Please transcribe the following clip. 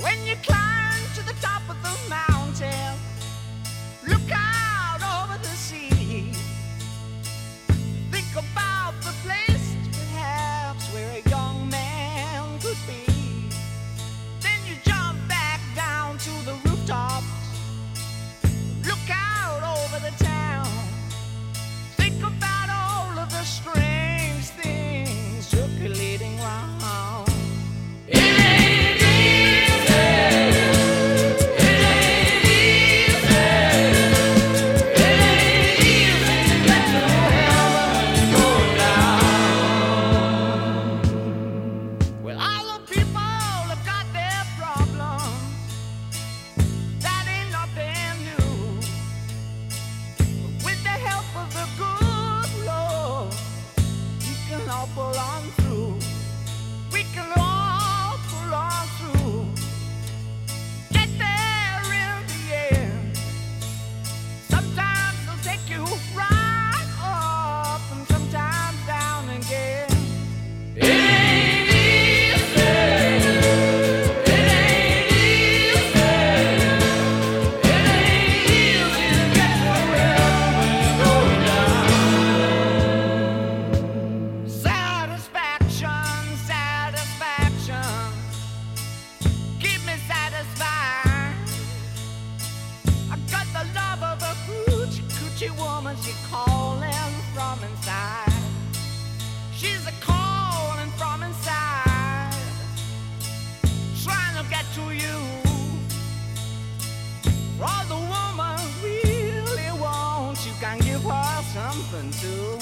When you climb to the top of the mountain, look out over the sea. Think about the place perhaps where a young man could be. Then you jump back down to the rooftop. Look out over the town. Think about all of the strange things circulating round. Pull on through. We can all pull on through. Get there in the end. Sometimes they'll take you right up and sometimes down again. It ain't easy. It ain't easy. It ain't easy to get to where we go down. Keep me satisfied. I got the love of a coochie woman. She calling from inside. She's a calling from inside, trying to get to you. For all the woman really wants, you can give her something too.